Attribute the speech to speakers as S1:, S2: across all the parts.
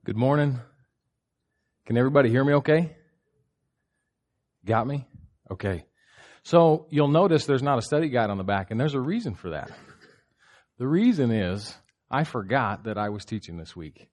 S1: Good morning. Can everybody hear me okay? Got me? Okay. So you'll notice there's not a study guide on the back, and there's a reason for that. The reason is I forgot that I was teaching this week.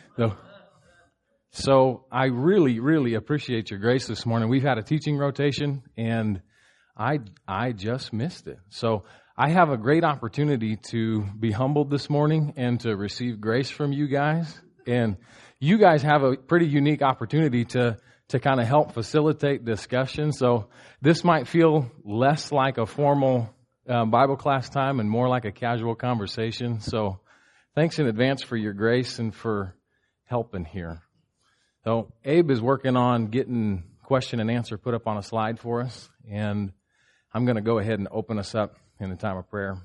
S1: So I really appreciate your grace this morning. We've had a teaching rotation, and I just missed it. So I have a great opportunity to be humbled this morning and to receive grace from you guys. And you guys have a pretty unique opportunity to kind of help facilitate discussion. So this might feel less like a formal Bible class time and more like a casual conversation. So thanks in advance for your grace and for helping here. So Abe is working on getting question and answer put up on a slide for us. And I'm going to go ahead and open us up in a time of prayer.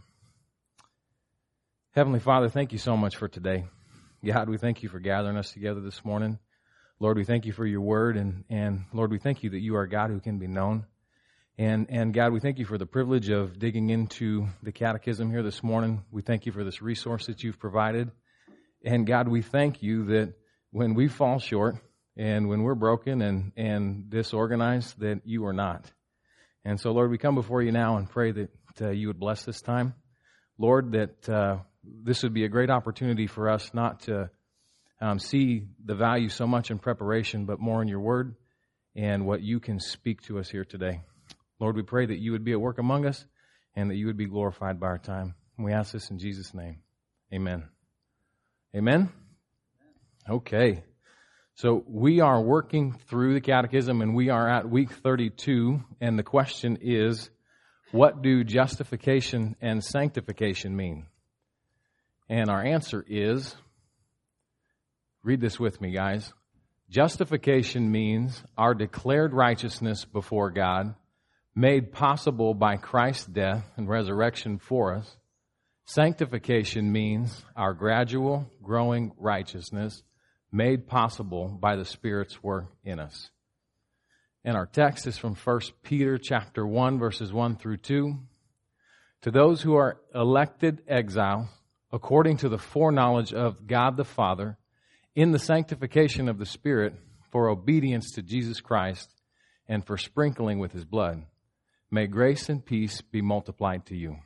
S1: Heavenly Father, thank you so much for today. God, we thank you for gathering us together this morning. Lord, we thank you for your word, and Lord, we thank you that you are a God who can be known. And God, we thank you for the privilege of digging into the catechism here this morning. We thank you for this resource that you've provided. And God, we thank you that when we fall short and when we're broken and disorganized, that you are not. And so, Lord, we come before you now and pray that you would bless this time. Lord, that this would be a great opportunity for us not to see the value so much in preparation, but more in your word and what you can speak to us here today. Lord, we pray that you would be at work among us and that you would be glorified by our time. And we ask this in Jesus' name. Amen. Amen? Okay. So we are working through the catechism and we are at week 32. And the question is, what do justification and sanctification mean? And our answer is, read this with me, guys. Justification means our declared righteousness before God, made possible by Christ's death and resurrection for us. Sanctification means our gradual, growing righteousness, made possible by the Spirit's work in us. And our text is from 1 Peter chapter 1, verses 1 through 2. To those who are elected exiles, according to the foreknowledge of God the Father, in the sanctification of the Spirit, for obedience to Jesus Christ, and for sprinkling with His blood, may grace and peace be multiplied to you.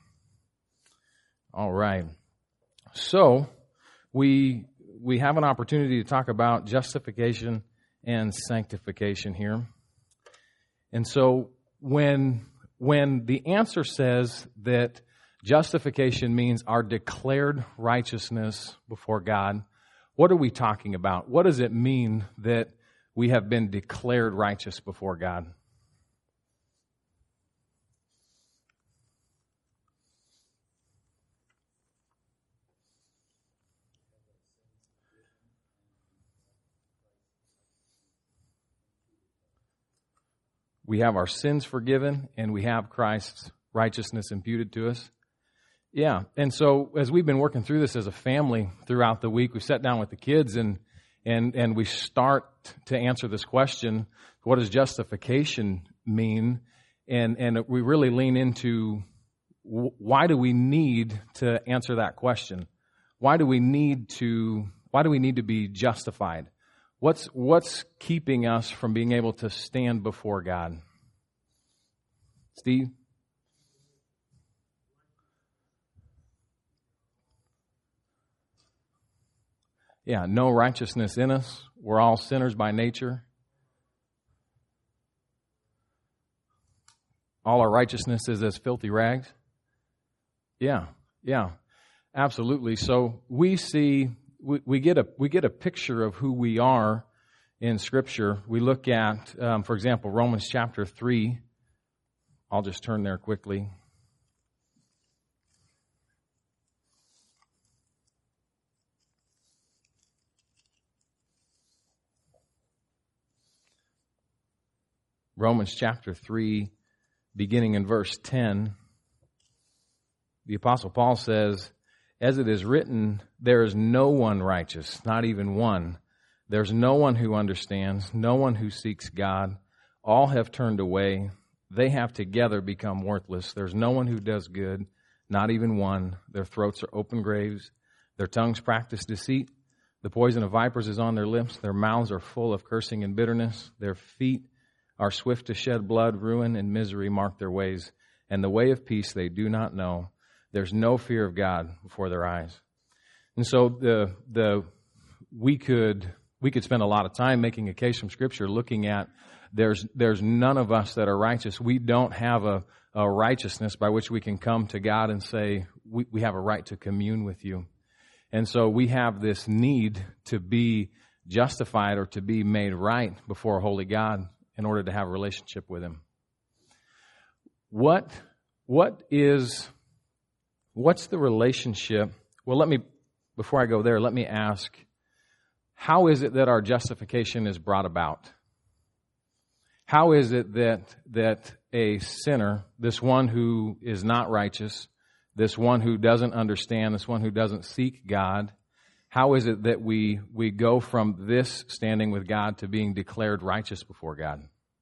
S1: All right. So, we have an opportunity to talk about justification and sanctification here. And so, when the answer says that justification means our declared righteousness before God, what are we talking about? What does it mean that we have been declared righteous before God? We have our sins forgiven and we have Christ's righteousness imputed to us. Yeah, and so as we've been working through this as a family throughout the week, we sat down with the kids and we start to answer this question, what does justification mean? And we really lean into why do we need to answer that question? Why do we need to be justified? What's keeping us from being able to stand before God? Steve? Yeah, no righteousness in us. We're all sinners by nature. All our righteousness is as filthy rags. Yeah, absolutely. So we get a picture of who we are in Scripture. We look at, for example, Romans chapter 3. I'll just turn there quickly. Romans chapter 3, beginning in verse 10, the Apostle Paul says, as it is written, there is no one righteous, not even one. There's no one who understands, no one who seeks God. All have turned away. They have together become worthless. There's no one who does good, not even one. Their throats are open graves. Their tongues practice deceit. The poison of vipers is on their lips. Their mouths are full of cursing and bitterness. Their feet are swift to shed blood. Ruin and misery mark their ways. And the way of peace they do not know. There's no fear of God before their eyes. And so we could spend a lot of time making a case from Scripture looking at there's none of us that are righteous. We don't have a righteousness by which we can come to God and say, we have a right to commune with you. And so we have this need to be justified or to be made right before a holy God in order to have a relationship with Him. What's the relationship? Well, before I go there, let me ask, how is it that our justification is brought about? How is it that a sinner, this one who is not righteous, this one who doesn't understand, this one who doesn't seek God, how is it that we go from this standing with God to being declared righteous before God?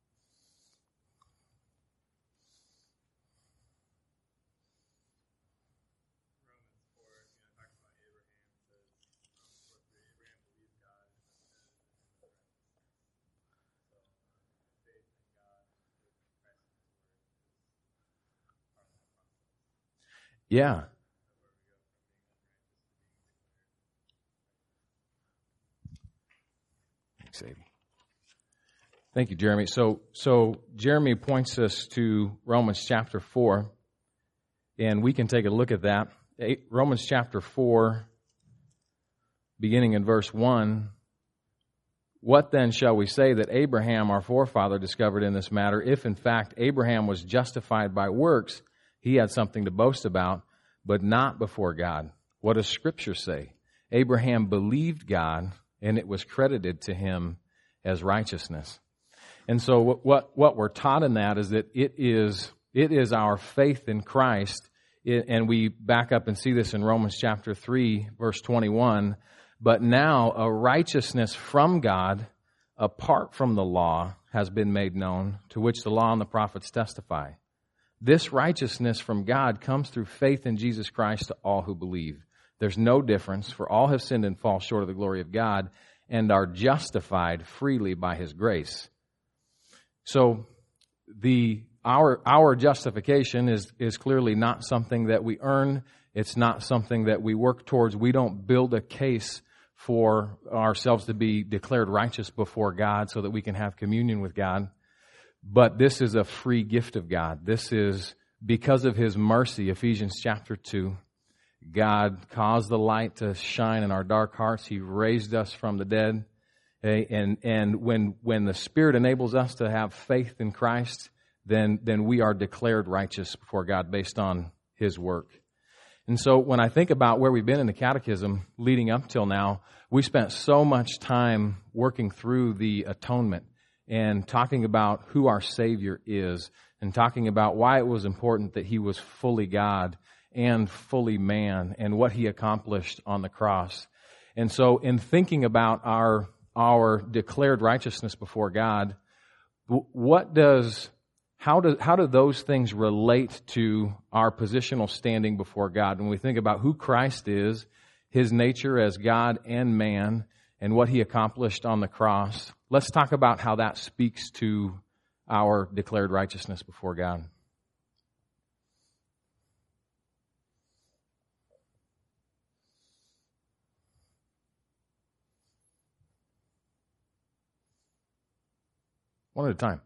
S1: Yeah. Thanks, Abe. Thank you, Jeremy. So Jeremy points us to Romans chapter 4, and we can take a look at that. Romans chapter 4, beginning in verse 1. What then shall we say that Abraham, our forefather, discovered in this matter? If in fact Abraham was justified by works, he had something to boast about, but not before God. What does Scripture say? Abraham believed God, and it was credited to him as righteousness. And so what we're taught in that is that it is our faith in Christ, and we back up and see this in Romans chapter 3, verse 21, but now a righteousness from God apart from the law has been made known, to which the law and the prophets testify. This righteousness from God comes through faith in Jesus Christ to all who believe. There's no difference, for all have sinned and fall short of the glory of God and are justified freely by His grace. So our justification is clearly not something that we earn. It's not something that we work towards. We don't build a case for ourselves to be declared righteous before God so that we can have communion with God. But this is a free gift of God. This is because of His mercy. Ephesians chapter 2. God caused the light to shine in our dark hearts. He raised us from the dead. And when the Spirit enables us to have faith in Christ, then we are declared righteous before God based on His work. And so when I think about where we've been in the catechism leading up till now, we spent so much time working through the atonement and talking about who our Savior is, and talking about why it was important that He was fully God and fully man, and what He accomplished on the cross. And so in thinking about our declared righteousness before God, how do those things relate to our positional standing before God? When we think about who Christ is, His nature as God and man, and what He accomplished on the cross, let's talk about how that speaks to our declared righteousness before God. One at a time.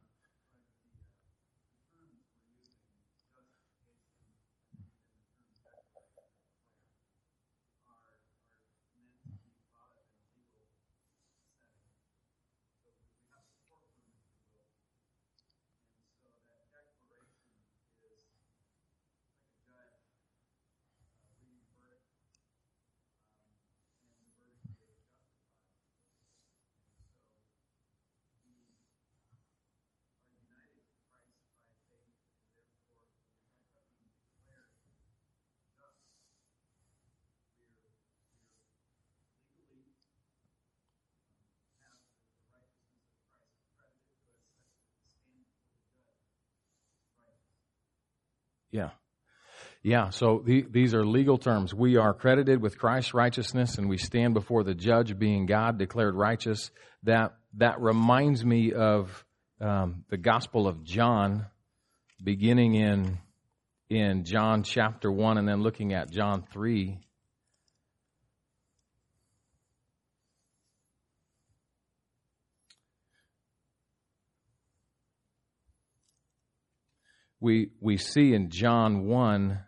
S1: Yeah. Yeah, so these are legal terms. We are credited with Christ's righteousness, and we stand before the judge, being God, declared righteous. That reminds me of the Gospel of John, beginning in John chapter 1 and then looking at John 3. We see in John 1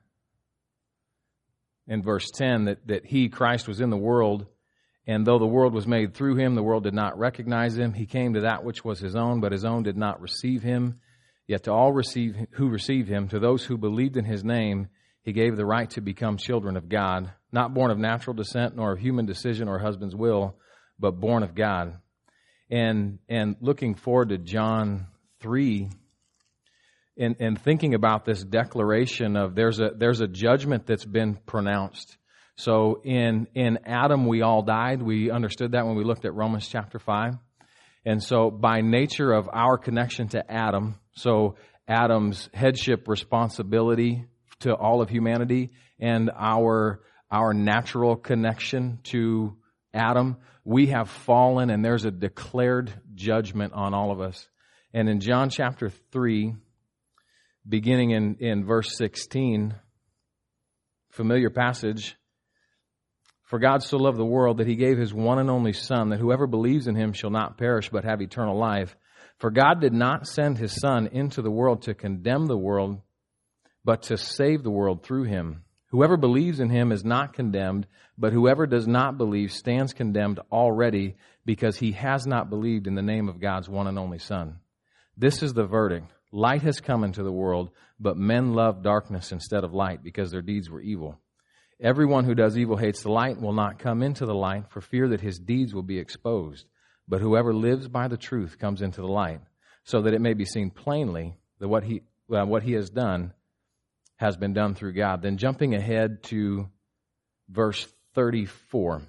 S1: in verse 10 that He, Christ, was in the world, and though the world was made through Him, the world did not recognize Him. He came to that which was His own, but His own did not receive Him. Yet to all who received Him, to those who believed in His name, He gave the right to become children of God, not born of natural descent, nor of human decision or husband's will, but born of God. And looking forward to John 3, and thinking about this declaration of there's a judgment that's been pronounced. So in Adam we all died. We understood that when we looked at Romans chapter 5. And so by nature of our connection to Adam, so Adam's headship responsibility to all of humanity and our natural connection to Adam, we have fallen, and there's a declared judgment on all of us. And in John chapter 3, beginning in verse 16, familiar passage, "For God so loved the world that He gave His one and only Son, that whoever believes in Him shall not perish but have eternal life. For God did not send His Son into the world to condemn the world, but to save the world through Him. Whoever believes in Him is not condemned, but whoever does not believe stands condemned already, because he has not believed in the name of God's one and only Son. This is the verdict. Light has come into the world, but men love darkness instead of light, because their deeds were evil. Everyone who does evil hates the light and will not come into the light, for fear that his deeds will be exposed. But whoever lives by the truth comes into the light, so that it may be seen plainly that what he has done has been done through God." Then jumping ahead to verse 34.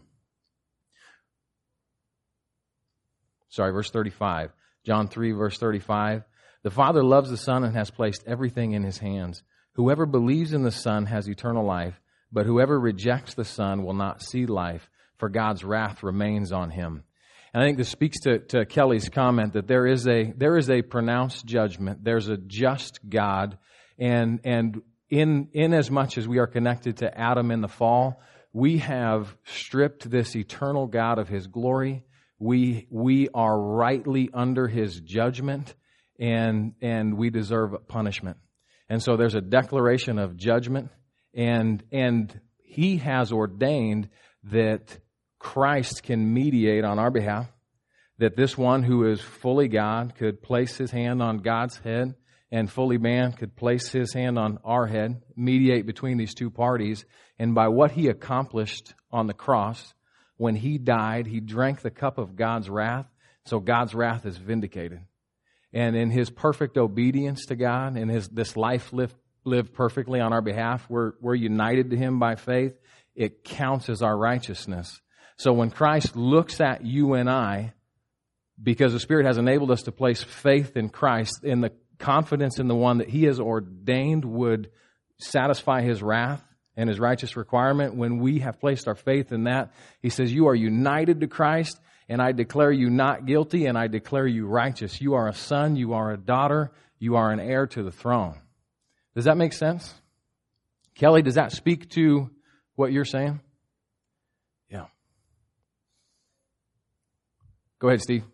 S1: Verse 35. John 3, verse 35. "The Father loves the Son and has placed everything in His hands. Whoever believes in the Son has eternal life, but whoever rejects the Son will not see life, for God's wrath remains on him." And I think this speaks to Kelly's comment that there is a pronounced judgment. There's a just God, and in as much as we are connected to Adam in the fall, we have stripped this eternal God of His glory. We are rightly under His judgment, and we deserve punishment. And so there's a declaration of judgment, and He has ordained that Christ can mediate on our behalf, that this one who is fully God could place His hand on God's head, and fully man could place His hand on our head, mediate between these two parties. And by what He accomplished on the cross, when He died, He drank the cup of God's wrath, so God's wrath is vindicated. And in His perfect obedience to God, in this life lived perfectly on our behalf, we're united to Him by faith. It counts as our righteousness. So when Christ looks at you and I, because the Spirit has enabled us to place faith in Christ, in the confidence in the one that He has ordained would satisfy His wrath and His righteous requirement, when we have placed our faith in that, He says, you are united to Christ, and I declare you not guilty, and I declare you righteous. You are a son, you are a daughter, you are an heir to the throne. Does that make sense? Kelly, does that speak to what you're saying? Yeah. Go ahead, Steve.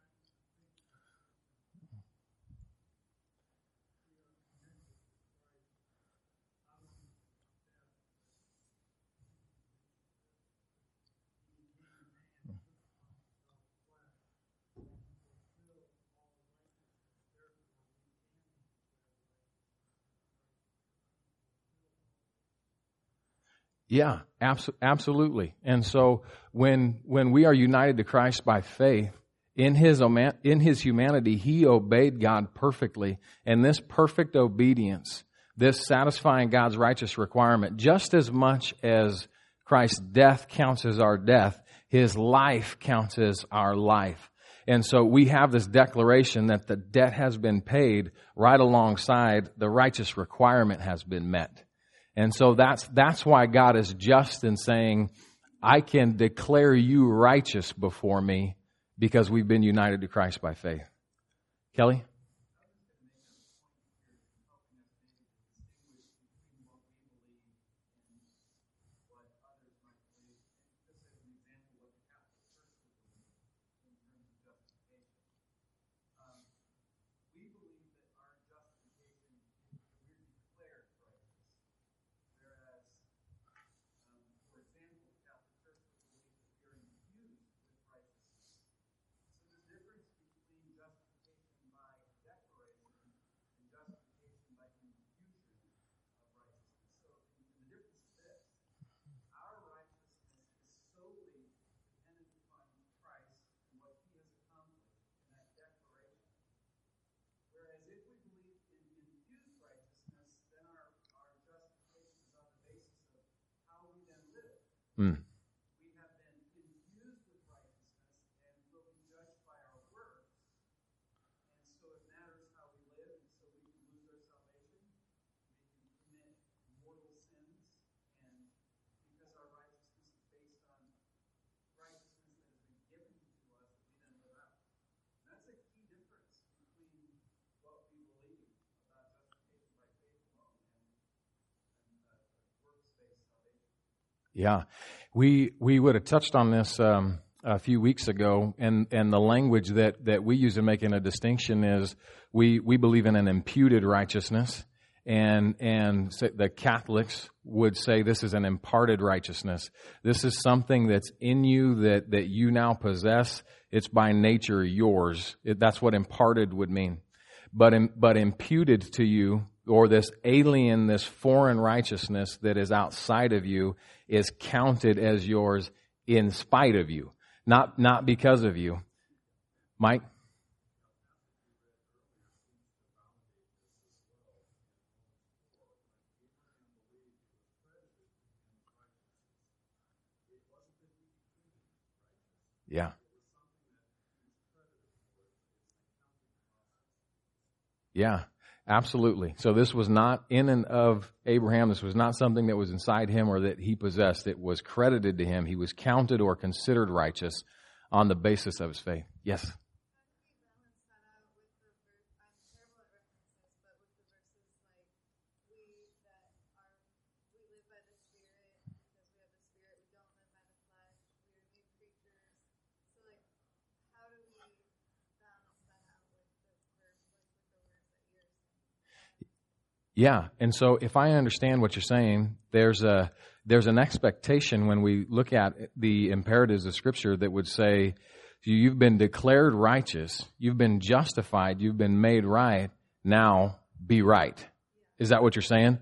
S1: Yeah, absolutely. And so when we are united to Christ by faith, in his humanity, He obeyed God perfectly. And this perfect obedience, this satisfying God's righteous requirement, just as much as Christ's death counts as our death, His life counts as our life. And so we have this declaration that the debt has been paid right alongside the righteous requirement has been met. And so that's why God is just in saying, I can declare you righteous before me because we've been united to Christ by faith. Kelly? Mm. Yeah, we would have touched on this a few weeks ago, and the language that we use in making a distinction is we believe in an imputed righteousness, and the Catholics would say this is an imparted righteousness. This is something that's in you that you now possess. It's by nature yours. That's what imparted would mean. But imputed to you, or this alien, this foreign righteousness that is outside of you, is counted as yours in spite of you, not because of you. Mike? Yeah. Yeah. Absolutely. So this was not in and of Abraham. This was not something that was inside him or that he possessed. It was credited to him. He was counted or considered righteous on the basis of his faith. Yes? Yeah, and so if I understand what you're saying, there's an expectation when we look at the imperatives of Scripture that would say, you've been declared righteous, you've been justified, you've been made right, now be right. Is that what you're saying?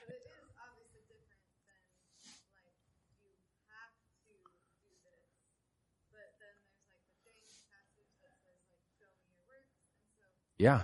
S1: Yeah.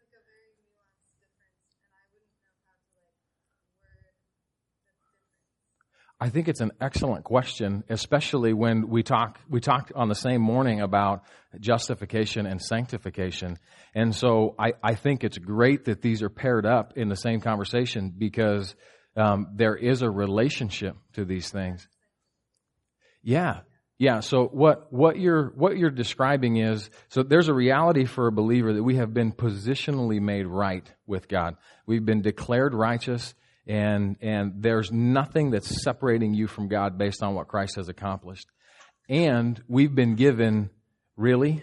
S1: I think it's an excellent question, especially when we talked on the same morning about justification and sanctification. And so I think it's great that these are paired up in the same conversation because there is a relationship to these things. Yeah. Yeah, so what you're describing is, so there's a reality for a believer that we have been positionally made right with God. We've been declared righteous. And there's nothing that's separating you from God based on what Christ has accomplished. And we've been given, really?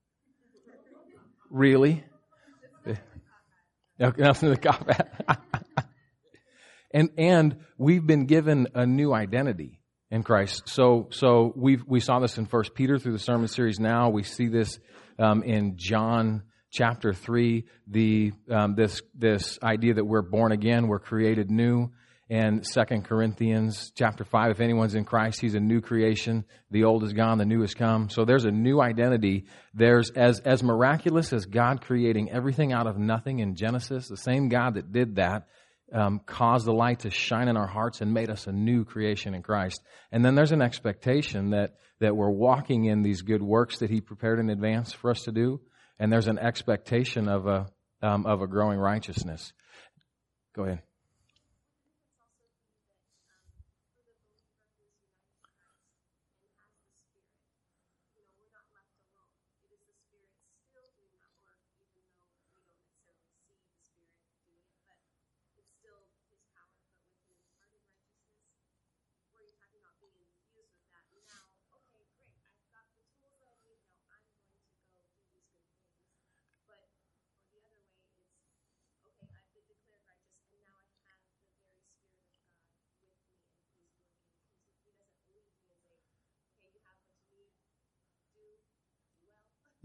S1: Nothing to cop at. And we've been given a new identity in Christ. So we saw this in 1 Peter through the sermon series now. We see this in John Chapter 3, this idea that we're born again, we're created new, and 2 Corinthians chapter 5, if anyone's in Christ, he's a new creation. The old is gone, the new has come. So there's a new identity. There's as miraculous as God creating everything out of nothing in Genesis, the same God that did that caused the light to shine in our hearts and made us a new creation in Christ. And then there's an expectation that we're walking in these good works that He prepared in advance for us to do. And there's an expectation of a growing righteousness. Go ahead.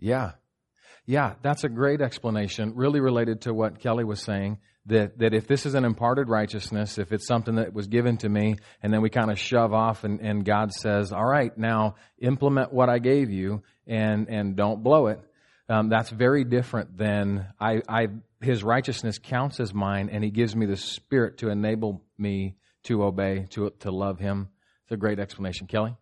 S1: Yeah. Yeah, that's a great explanation, really related to what Kelly was saying, that if this is an imparted righteousness, if it's something that was given to me, and then we kind of shove off and God says, all right, now implement what I gave you and don't blow it, that's very different than His righteousness counts as mine, and He gives me the Spirit to enable me to obey, to love Him. It's a great explanation. Kelly?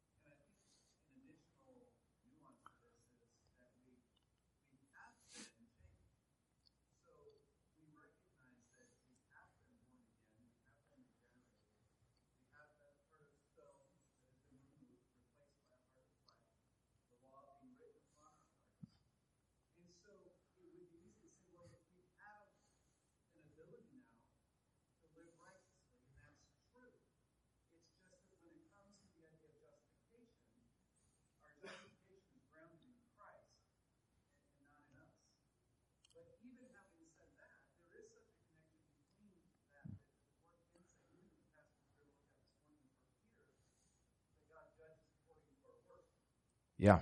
S1: Yeah.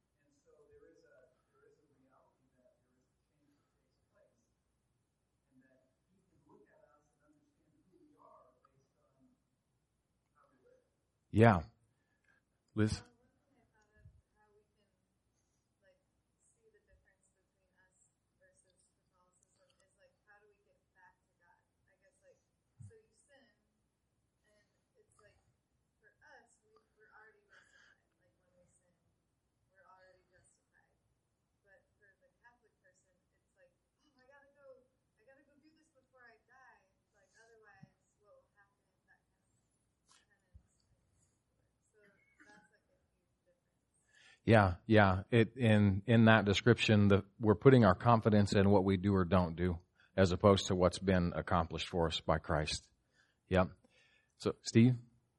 S1: Yeah. Liz? Yeah, yeah. In that description, we're putting our confidence in what we do or don't do, as opposed to what's been accomplished for us by Christ. Yep. So, Steve?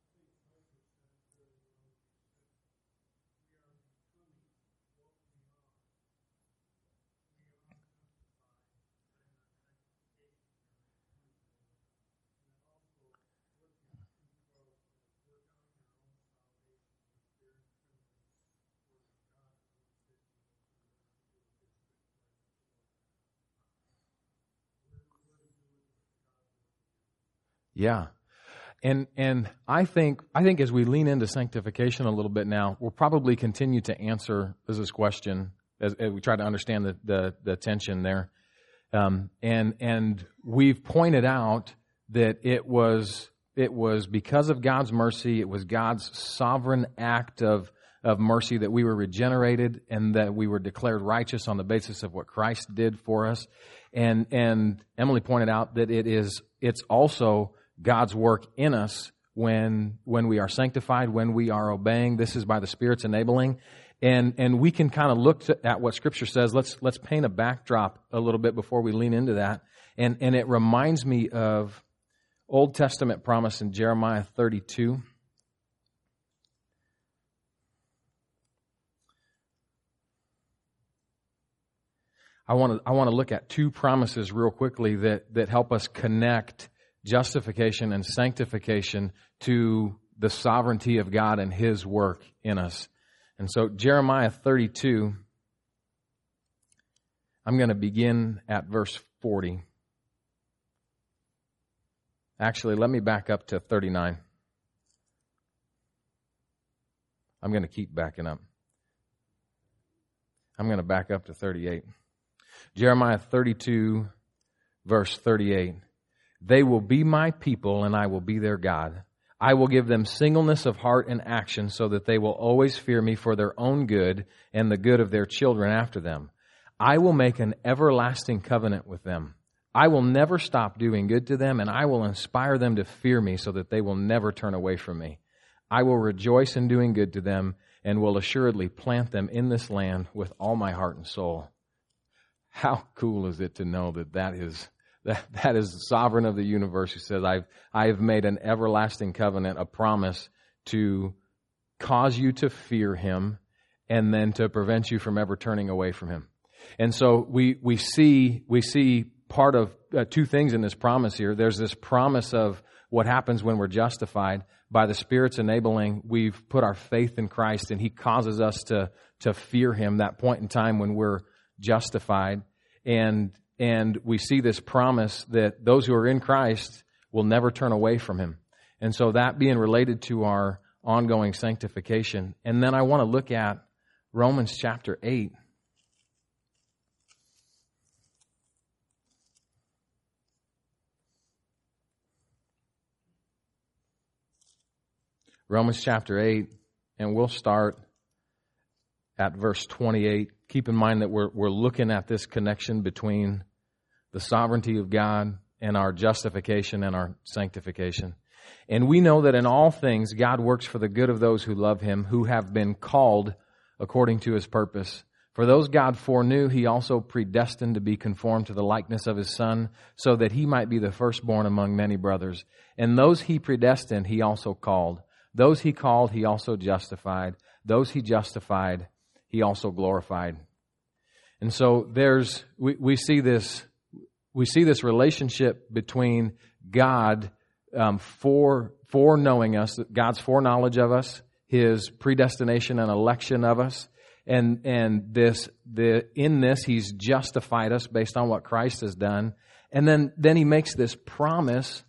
S1: Yeah. And I think as we lean into sanctification a little bit now, we'll probably continue to answer this question as we try to understand the tension there. And we've pointed out that it was because of God's mercy, it was God's sovereign act of mercy that we were regenerated and that we were declared righteous on the basis of what Christ did for us. And Emily pointed out that it's also God's work in us when we are sanctified, when we are obeying. This is by the Spirit's enabling. And we can kind of look at what Scripture says. Let's paint a backdrop a little bit before we lean into that. And it reminds me of Old Testament promise in Jeremiah 32. I want to look at two promises real quickly that help us connect justification and sanctification to the sovereignty of God and His work in us. And so Jeremiah 32, I'm going to begin at verse 40. Actually, let me back up to 39. I'm going to keep backing up. I'm going to back up to 38. Jeremiah 32, verse 38. They will be my people, and I will be their God. I will give them singleness of heart and action so that they will always fear me for their own good and the good of their children after them. I will make an everlasting covenant with them. I will never stop doing good to them, and I will inspire them to fear me so that they will never turn away from me. I will rejoice in doing good to them and will assuredly plant them in this land with all my heart and soul. How cool is it to know that is the sovereign of the universe who says, I have made an everlasting covenant, a promise to cause you to fear Him and then to prevent you from ever turning away from Him. And so we see part of two things in this promise here. There's this promise of what happens when we're justified. By the Spirit's enabling, we've put our faith in Christ, and He causes us to fear Him, that point in time when we're justified. And we see this promise that those who are in Christ will never turn away from Him. And so that being related to our ongoing sanctification. And then I want to look at Romans chapter 8. Romans chapter 8, and we'll start at verse 28. Keep in mind that we're looking at this connection between the sovereignty of God and our justification and our sanctification. And we know that in all things God works for the good of those who love Him, who have been called according to His purpose. For those God foreknew, He also predestined to be conformed to the likeness of His Son, so that He might be the firstborn among many brothers. And those He predestined, He also called. Those He called, He also justified. Those He justified, He also glorified. And so we see this relationship between God foreknowing us, God's foreknowledge of us, His predestination and election of us, and in this He's justified us based on what Christ has done, and then He makes this promise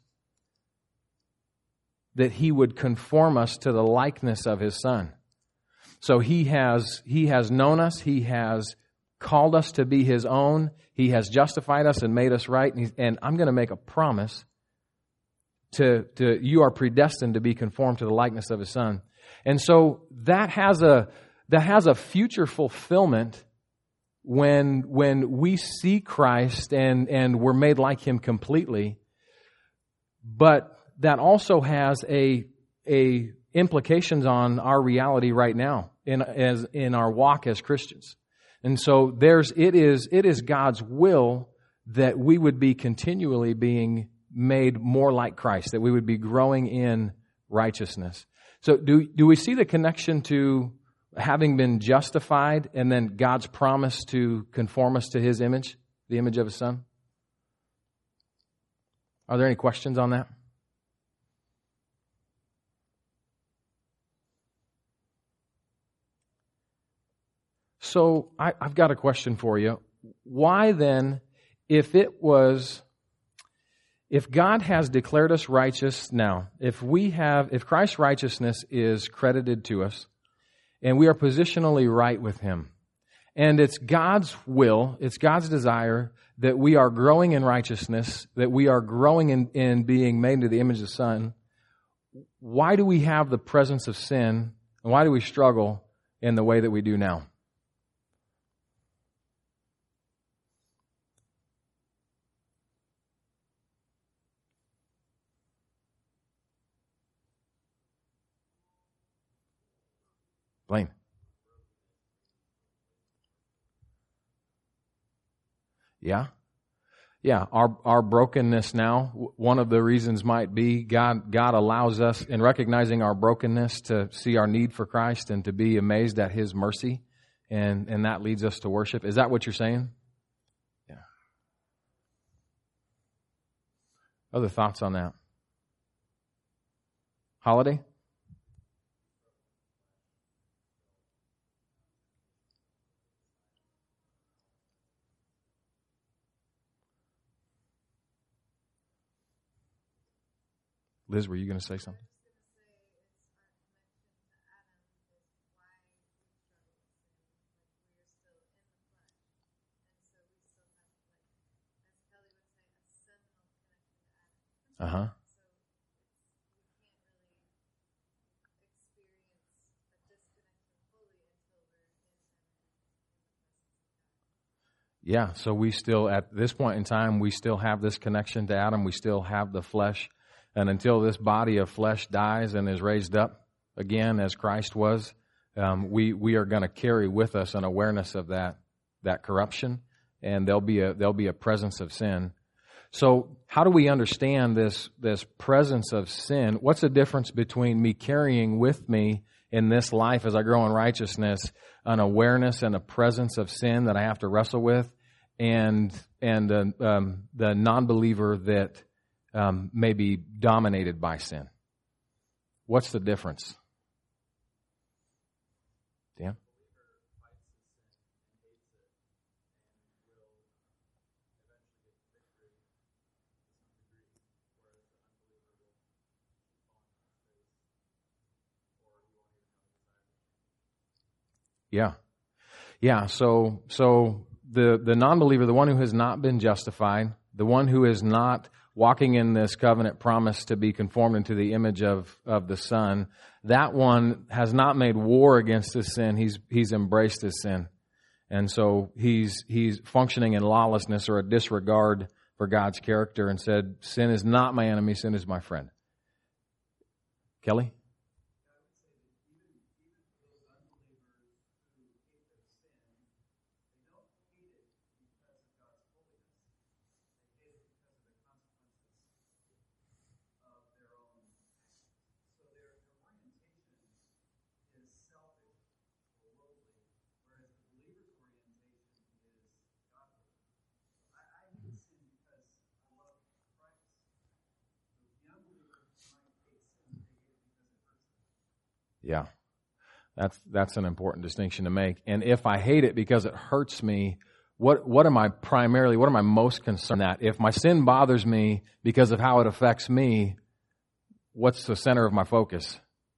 S1: that He would conform us to the likeness of His Son. So He has known us, He has called us to be His own, He has justified us and made us right, and I'm going to make a promise to you are predestined to be conformed to the likeness of His Son. And so that has a future fulfillment when we see Christ and we're made like Him completely. But that also has a implications on our reality right now in our walk as Christians. And so it is God's will that we would be continually being made more like Christ, that we would be growing in righteousness. So do we see the connection to having been justified and then God's promise to conform us to His image, the image of His Son? Are there any questions on that? So I've got a question for you. Why then, if God has declared us righteous now, if Christ's righteousness is credited to us, and we are positionally right with Him, and it's God's will, it's God's desire that we are growing in righteousness, that we are growing in being made into the image of the Son, why do we have the presence of sin, and why do we struggle in the way that we do now? Blaine. Yeah. Our brokenness now, one of the reasons might be God allows us, in recognizing our brokenness, to see our need for Christ and to be amazed at His mercy, and that leads us to worship. Is that what you're saying? Yeah. Other thoughts on that? Holiday? Liz, were you going to say something? Uh-huh. Yeah, so we still, at this point in time, we still have this connection to Adam. We still have the flesh. And until this body of flesh dies and is raised up again as Christ was, we are going to carry with us an awareness of that corruption, and there'll be a presence of sin. So how do we understand this presence of sin? What's the difference between me carrying with me in this life as I grow in righteousness an awareness and a presence of sin that I have to wrestle with, and the non-believer that may be dominated by sin. What's the difference? Dan? Yeah. Yeah. So the non-believer, the one who has not been justified, the one who is not walking in this covenant promise to be conformed into the image of the Son, that one has not made war against his sin. He's embraced his sin. And so he's functioning in lawlessness or a disregard for God's character and said, sin is not my enemy, sin is my friend. Kelly? Yeah, that's an important distinction to make. And if I hate it because it hurts me, what am I most concerned at? If my sin bothers me because of how it affects me, what's the center of my focus?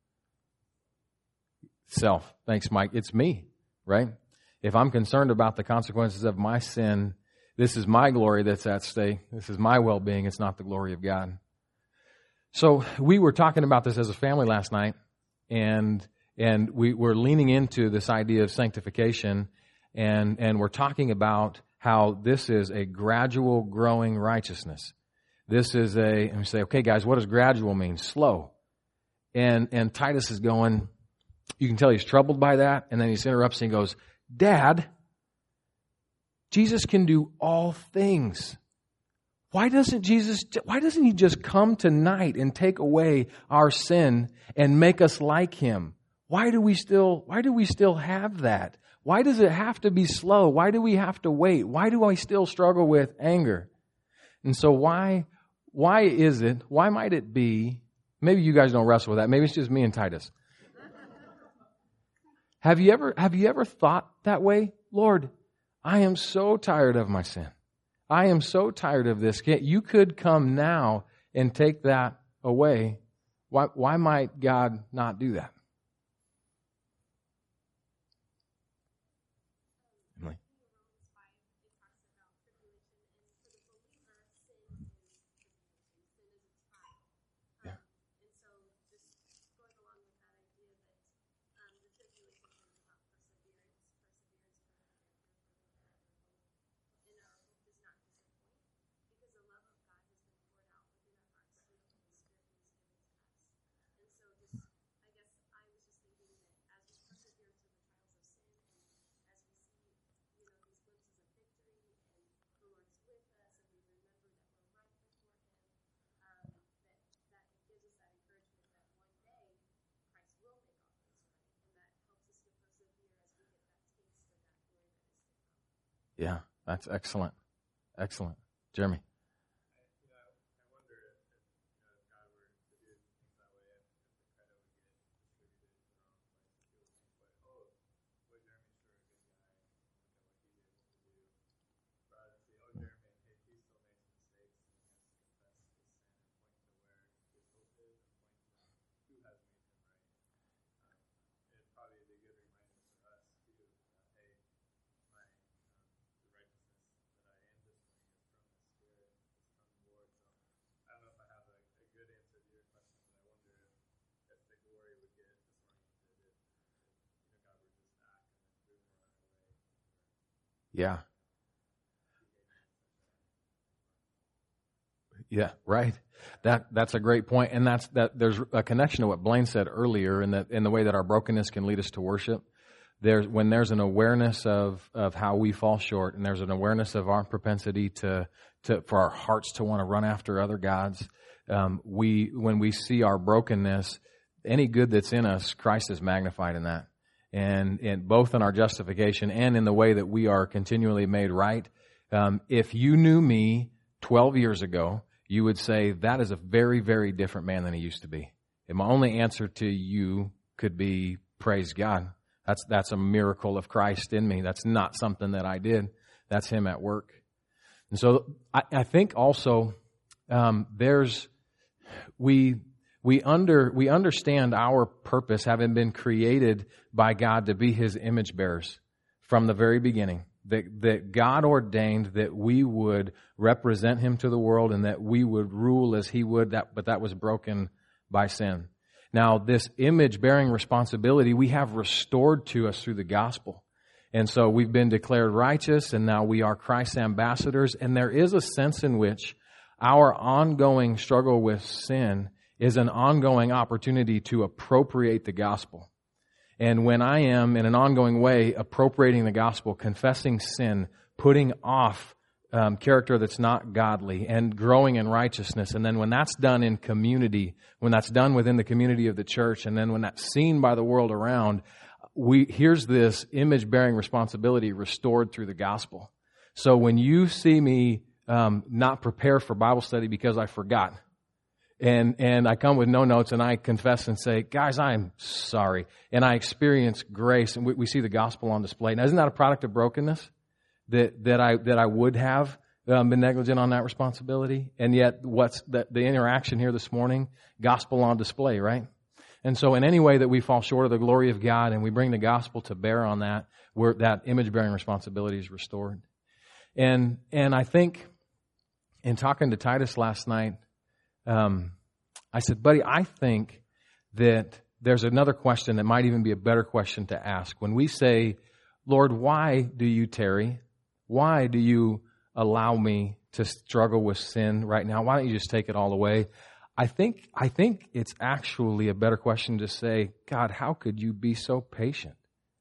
S1: Self. Thanks, Mike. It's me, right? If I'm concerned about the consequences of my sin, this is my glory that's at stake. This is my well-being. It's not the glory of God. So we were talking about this as a family last night. And we were leaning into this idea of sanctification, and we're talking about how this is a gradual growing righteousness. This is and we say, okay, guys, what does gradual mean? Slow. And Titus is going, you can tell he's troubled by that, and then he interrupts and he goes, Dad, Jesus can do all things. Why doesn't he just come tonight and take away our sin and make us like Him? Why do we still have that? Why does it have to be slow? Why do we have to wait? Why do I still struggle with anger? And so why might it be, maybe you guys don't wrestle with that, maybe it's just me and Titus. Have you ever thought that way? Lord, I am so tired of my sin. I am so tired of this. You could come now and take that away. Why might God not do that? Emily? Yeah. Yeah, that's excellent. Excellent. Jeremy. Yeah. Yeah, right. That's a great point. And there's a connection to what Blaine said earlier in the way that our brokenness can lead us to worship. When there's an awareness of how we fall short, and there's an awareness of our propensity for our hearts to want to run after other gods, when we see our brokenness, any good that's in us, Christ is magnified in that. And both in our justification and in the way that we are continually made right. If you knew me 12 years ago, you would say, that is a very, very different man than he used to be. And my only answer to you could be, praise God. That's a miracle of Christ in me. That's not something that I did. That's Him at work. And so I think also we understand our purpose, having been created by God to be His image bearers from the very beginning. That God ordained that we would represent Him to the world and that we would rule as He would, but that was broken by sin. Now, this image-bearing responsibility we have restored to us through the gospel. And so we've been declared righteous, and now we are Christ's ambassadors. And there is a sense in which our ongoing struggle with sin is an ongoing opportunity to appropriate the gospel. And when I am, in an ongoing way, appropriating the gospel, confessing sin, putting off character that's not godly, and growing in righteousness, and then when that's done in community, when that's done within the community of the church, and then when that's seen by the world around, here's this image-bearing responsibility restored through the gospel. So when you see me not prepare for Bible study because I forgot, and I come with no notes and I confess and say, guys, I'm sorry. And I experience grace, and we see the gospel on display. Now, isn't that a product of brokenness? That I would have been negligent on that responsibility? And yet, what's the interaction here this morning? Gospel on display, right? And so in any way that we fall short of the glory of God and we bring the gospel to bear on that, that image-bearing responsibility is restored. And I think in talking to Titus last night, I said, buddy, I think that there's another question that might even be a better question to ask. When we say, Lord, why do you tarry? Why do you allow me to struggle with sin right now? Why don't you just take it all away? I think it's actually a better question to say, God, how could you be so patient?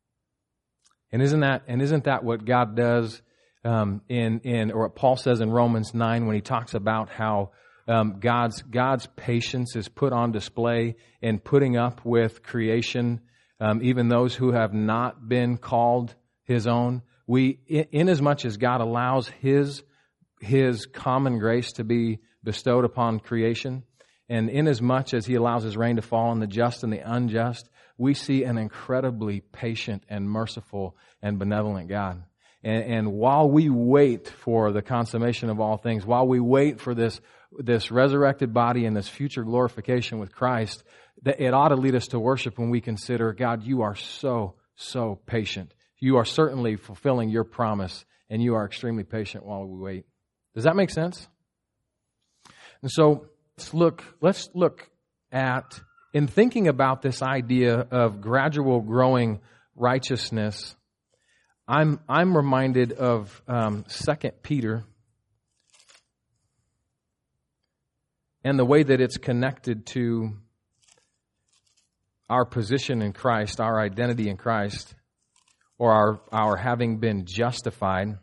S1: And isn't that what God does or what Paul says in Romans 9 when he talks about how God's patience is put on display in putting up with creation, even those who have not been called His own. Inasmuch as God allows His common grace to be bestowed upon creation, and inasmuch as He allows His rain to fall on the just and the unjust, we see an incredibly patient and merciful and benevolent God. And while we wait for the consummation of all things, while we wait for this resurrected body and this future glorification with Christ, it ought to lead us to worship when we consider, God, you are so, so patient. You are certainly fulfilling your promise, and you are extremely patient while we wait. Does that make sense? And so let's look at, in thinking about this idea of gradual growing righteousness, I'm reminded of 2 Peter and the way that it's connected to our position in Christ, our identity in Christ, or our having been justified.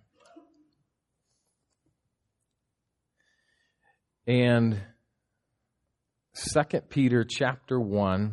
S1: And 2 Peter chapter 1,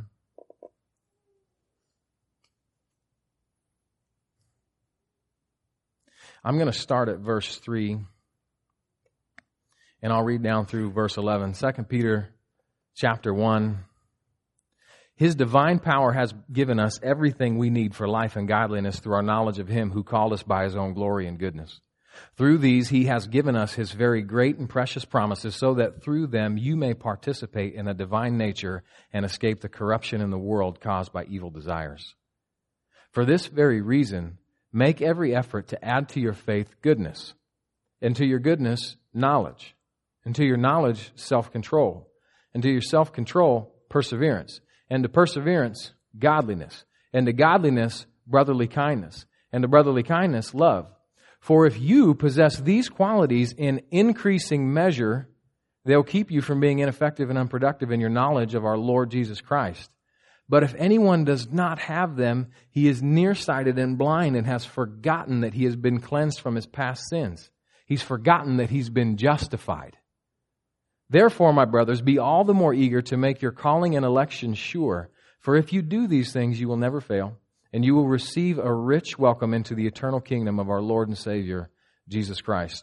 S1: I'm going to start at verse 3, and I'll read down through verse 11. 2 Peter chapter 1. His divine power has given us everything we need for life and godliness through our knowledge of Him who called us by His own glory and goodness. Through these He has given us His very great and precious promises, so that through them you may participate in a divine nature and escape the corruption in the world caused by evil desires. For this very reason, make every effort to add to your faith goodness, and to your goodness knowledge, and to your knowledge self-control, and to your self-control perseverance, and to perseverance godliness, and to godliness brotherly kindness, and to brotherly kindness love. For if you possess these qualities in increasing measure, they'll keep you from being ineffective and unproductive in your knowledge of our Lord Jesus Christ. But if anyone does not have them, he is nearsighted and blind and has forgotten that he has been cleansed from his past sins. He's forgotten that he's been justified. Therefore, my brothers, be all the more eager to make your calling and election sure. For if you do these things, you will never fail, and you will receive a rich welcome into the eternal kingdom of our Lord and Savior, Jesus Christ.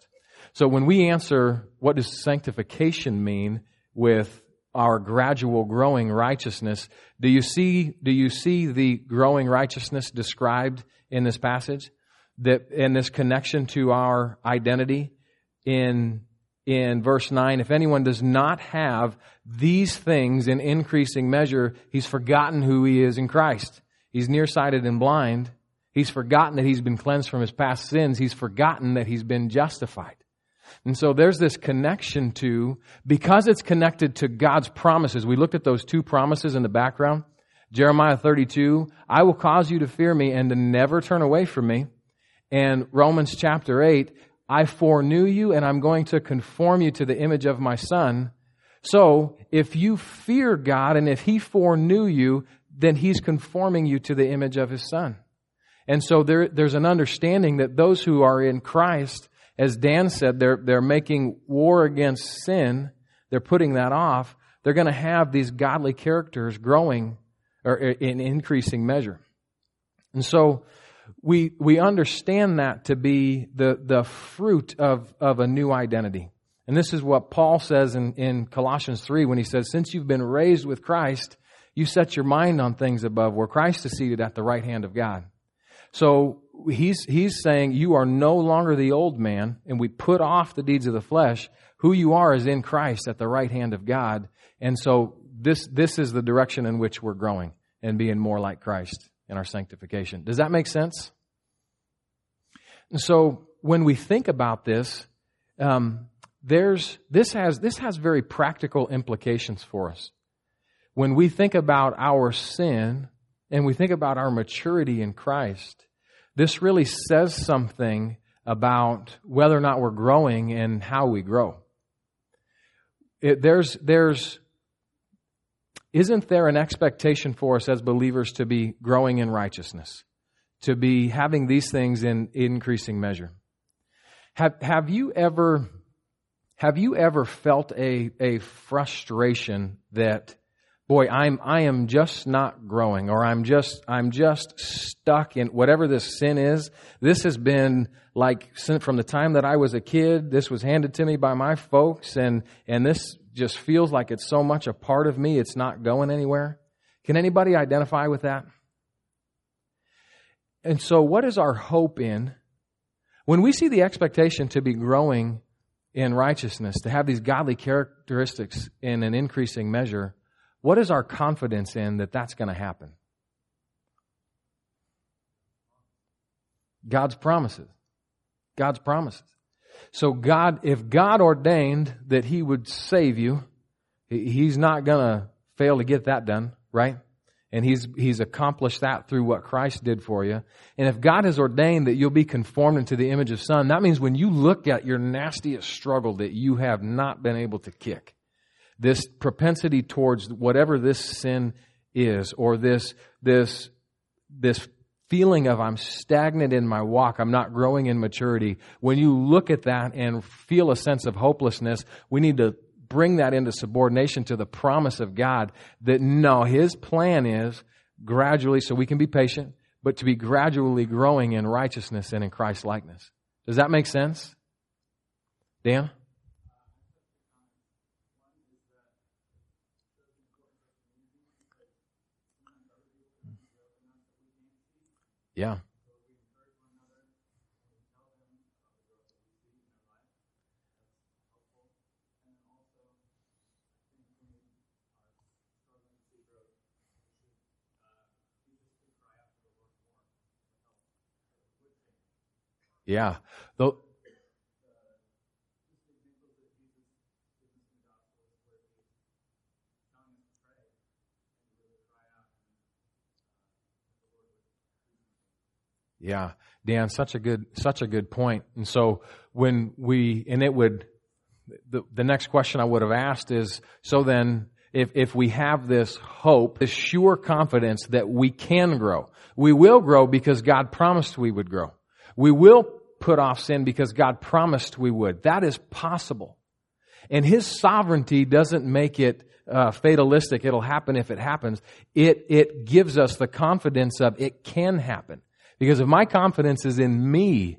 S1: So when we answer, what does sanctification mean with our gradual growing righteousness, do you see the growing righteousness described in this passage? That in this connection to our identity in verse 9, if anyone does not have these things in increasing measure, he's forgotten who he is in Christ. He's nearsighted and blind. He's forgotten that he's been cleansed from his past sins. He's forgotten that he's been justified. And so there's this connection to, because it's connected to God's promises. We looked at those two promises in the background. Jeremiah 32, I will cause you to fear me and to never turn away from me. And Romans chapter 8, I foreknew you and I'm going to conform you to the image of my Son. So if you fear God and if He foreknew you, then He's conforming you to the image of His Son. And so there's an understanding that those who are in Christ, as Dan said, they're making war against sin. They're putting that off. They're going to have these godly characters growing or in increasing measure. And so we understand that to be the fruit of a new identity. And this is what Paul says in Colossians 3 when he says, since you've been raised with Christ, you set your mind on things above where Christ is seated at the right hand of God. So he's saying you are no longer the old man, and we put off the deeds of the flesh. Who you are is in Christ at the right hand of God. And so this is the direction in which we're growing and being more like Christ in our sanctification. Does that make sense? And so when we think about this, this has very practical implications for us. When we think about our sin and we think about our maturity in Christ, this really says something about whether or not we're growing and how we grow. Isn't there an expectation for us as believers to be growing in righteousness, to be having these things in increasing measure? Have you ever felt a frustration that, boy, I am just not growing, or I'm just stuck in whatever this sin is? This has been like from the time that I was a kid. This was handed to me by my folks, and this just feels like it's so much a part of me. It's not going anywhere. Can anybody identify with that? And so, what is our hope in when we see the expectation to be growing in righteousness, to have these godly characteristics in an increasing measure? What is our confidence in that that's going to happen? God's promises. God's promises. So if God ordained that He would save you, He's not going to fail to get that done, right? And He's accomplished that through what Christ did for you. And if God has ordained that you'll be conformed into the image of Son, that means when you look at your nastiest struggle that you have not been able to kick, this propensity towards whatever this sin is, or this feeling of I'm stagnant in my walk, I'm not growing in maturity. When you look at that and feel a sense of hopelessness, we need to bring that into subordination to the promise of God that no, His plan is gradually, so we can be patient, but to be gradually growing in righteousness and in Christ likeness. Does that make sense? Dan? Yeah. Yeah. Yeah, Dan, such a good point. And so the next question I would have asked is, so then if we have this hope, this sure confidence that we can grow, we will grow because God promised we would grow. We will put off sin because God promised we would. That is possible. And His sovereignty doesn't make it fatalistic. It'll happen if it happens. It gives us the confidence of it can happen. Because if my confidence is in me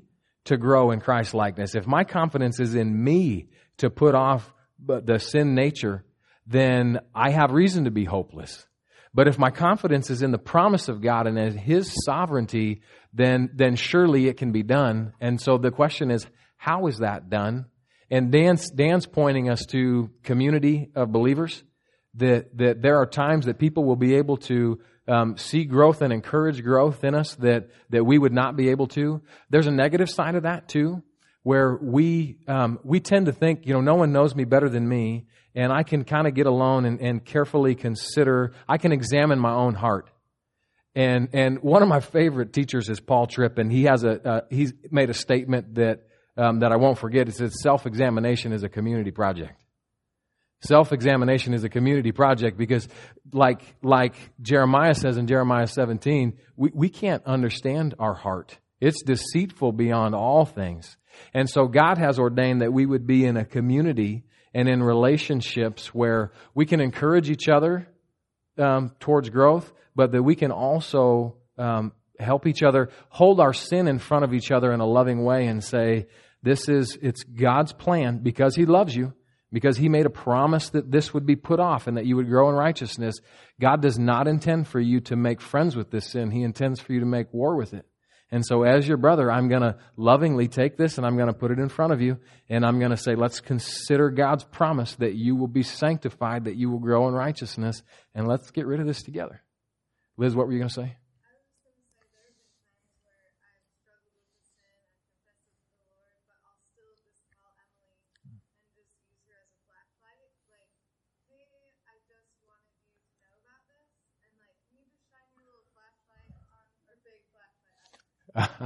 S1: to grow in Christ likeness, if my confidence is in me to put off the sin nature, then I have reason to be hopeless. But if my confidence is in the promise of God and in His sovereignty, then surely it can be done. And so the question is, how is that done? And Dan's pointing us to community of believers, that there are times that people will be able to see growth and encourage growth in us that we would not be able to. There's a negative side of that too, where we tend to think, no one knows me better than me, and I can kind of get alone and carefully consider, I can examine my own heart. And one of my favorite teachers is Paul Tripp, and he's made a statement that I won't forget. It says self-examination is a community project. Self-examination is a community project because like Jeremiah says in Jeremiah 17, we can't understand our heart. It's deceitful beyond all things. And so God has ordained that we would be in a community and in relationships where we can encourage each other towards growth, but that we can also help each other, hold our sin in front of each other in a loving way and say, it's God's plan because He loves you, because He made a promise that this would be put off and that you would grow in righteousness. God does not intend for you to make friends with this sin. He intends for you to make war with it. And so as your brother, I'm going to lovingly take this and I'm going to put it in front of you. And I'm going to say, let's consider God's promise that you will be sanctified, that you will grow in righteousness. And let's get rid of this together. Liz, what were you going to say?
S2: I don't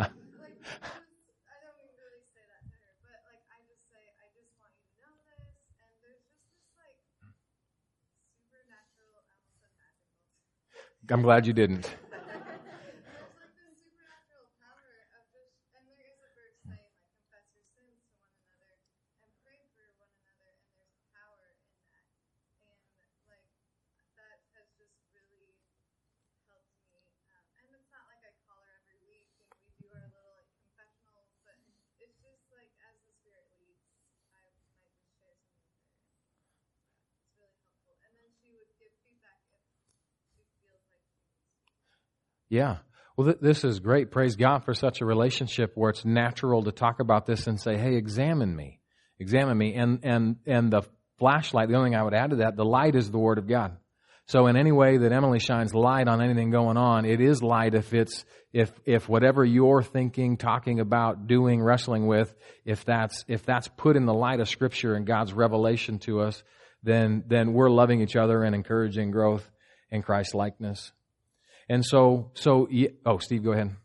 S2: really say that to her, but I just say, I just want you to know this, and there's just this supernatural, I almost said magical.
S1: I'm glad you didn't.
S2: There's this supernatural power of just, and there is a verse saying confess your sins to one another and pray for one another, and there's power in that, and that has just really helped me. And it's not like I call her every week and we do our little confessionals, but it's just as the Spirit leads, I might just share something with her. It's really helpful. And then she would give feedback if she feels like she needs to.
S1: Yeah. Well, this is great. Praise God for such a relationship where it's natural to talk about this and say, hey, examine me. Examine me. And the flashlight, the only thing I would add to that, the light is the Word of God. So in any way that Emily shines light on anything going on, it is light if whatever you're thinking, talking about, doing, wrestling with, if that's put in the light of Scripture and God's revelation to us, then we're loving each other and encouraging growth in Christ likeness. And so Steve, go ahead.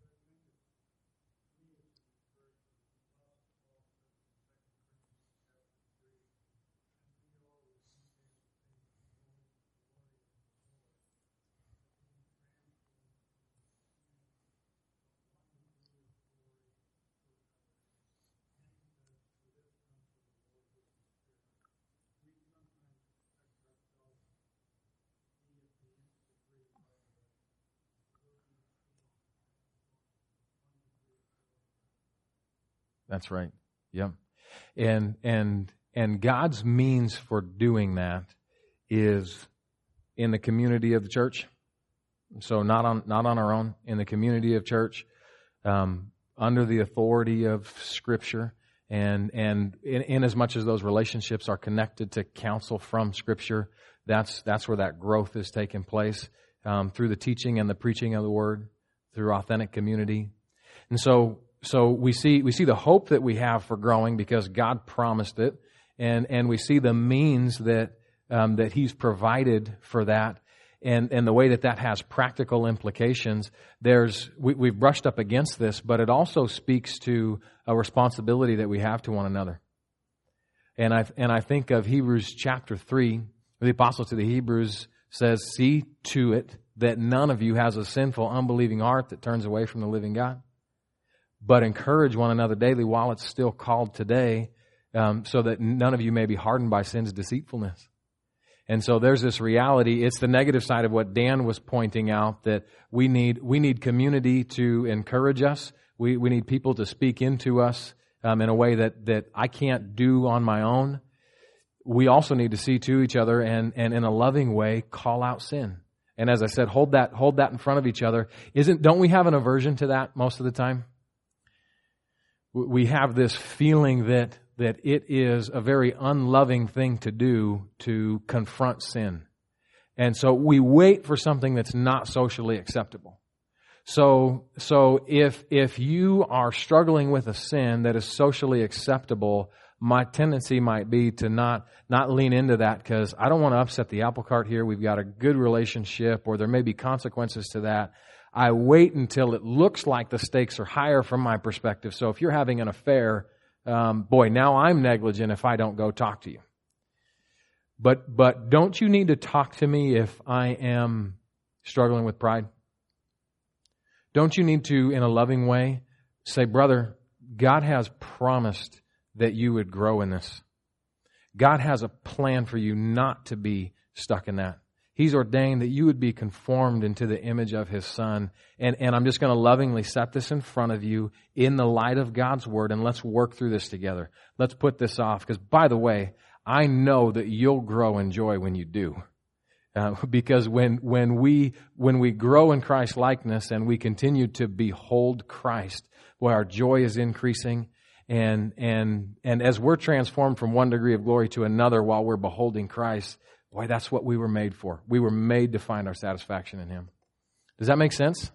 S1: That's right. Yeah. And God's means for doing that is in the community of the church. So not on our own, in the community of church, under the authority of Scripture, and in as much as those relationships are connected to counsel from Scripture, that's where that growth is taking place, through the teaching and the preaching of the Word, through authentic community. And so we see the hope that we have for growing because God promised it, and we see the means that He's provided for that, and the way that has practical implications. We've brushed up against this, but it also speaks to a responsibility that we have to one another. And I think of Hebrews chapter 3, the apostle to the Hebrews says, "See to it that none of you has a sinful, unbelieving heart that turns away from the living God. But encourage one another daily while it's still called today, so that none of you may be hardened by sin's deceitfulness." And so there's this reality. It's the negative side of what Dan was pointing out, that we need community to encourage us. We need people to speak into us in a way that I can't do on my own. We also need to see to each other and in a loving way call out sin. And as I said, hold that in front of each other. Don't we have an aversion to that most of the time? We have this feeling that it is a very unloving thing to do to confront sin. And so we wait for something that's not socially acceptable. So if you are struggling with a sin that is socially acceptable, my tendency might be to not lean into that because I don't want to upset the apple cart here. We've got a good relationship, or there may be consequences to that. I wait until it looks like the stakes are higher from my perspective. So if you're having an affair, now I'm negligent if I don't go talk to you. But don't you need to talk to me if I am struggling with pride? Don't you need to, in a loving way, say, brother, God has promised that you would grow in this. God has a plan for you not to be stuck in that. He's ordained that you would be conformed into the image of His Son. And I'm just going to lovingly set this in front of you in the light of God's Word, and let's work through this together. Let's put this off. Because, by the way, I know that you'll grow in joy when you do. Because when we grow in Christ's likeness and we continue to behold Christ, boy, our joy is increasing. And as we're transformed from one degree of glory to another while we're beholding Christ, boy, that's what we were made for. We were made to find our satisfaction in Him. Does that make sense?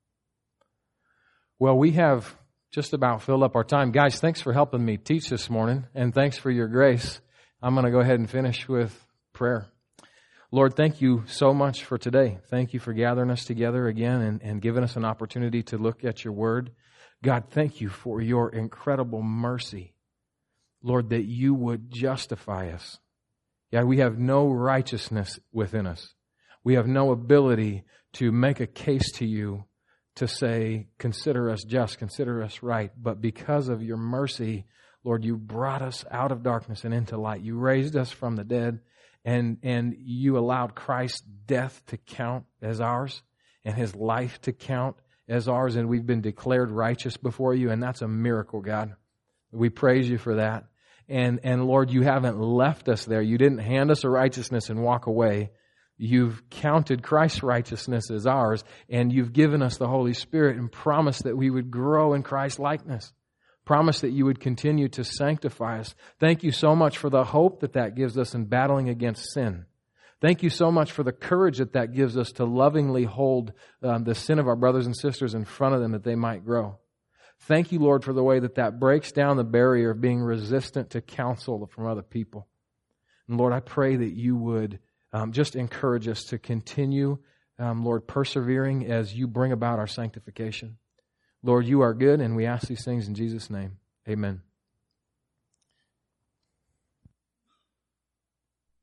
S1: Well, we have just about filled up our time. Guys, thanks for helping me teach this morning, and thanks for your grace. I'm going to go ahead and finish with prayer. Lord, thank you so much for today. Thank you for gathering us together again and giving us an opportunity to look at your word. God, thank you for your incredible mercy. Lord, that you would justify us. God, we have no righteousness within us. We have no ability to make a case to you to say, consider us just, consider us right. But because of your mercy, Lord, you brought us out of darkness and into light. You raised us from the dead. And you allowed Christ's death to count as ours and His life to count as ours. And we've been declared righteous before you. And that's a miracle, God. We praise you for that. And Lord, you haven't left us there. You didn't hand us a righteousness and walk away. You've counted Christ's righteousness as ours. And you've given us the Holy Spirit and promised that we would grow in Christ's likeness. Promise that you would continue to sanctify us. Thank you so much for the hope that gives us in battling against sin. Thank you so much for the courage that gives us to lovingly hold the sin of our brothers and sisters in front of them that they might grow. Thank you, Lord, for the way that breaks down the barrier of being resistant to counsel from other people. And Lord, I pray that you would just encourage us to continue, Lord, persevering as you bring about our sanctification. Lord, you are good, and we ask these things in Jesus' name. Amen.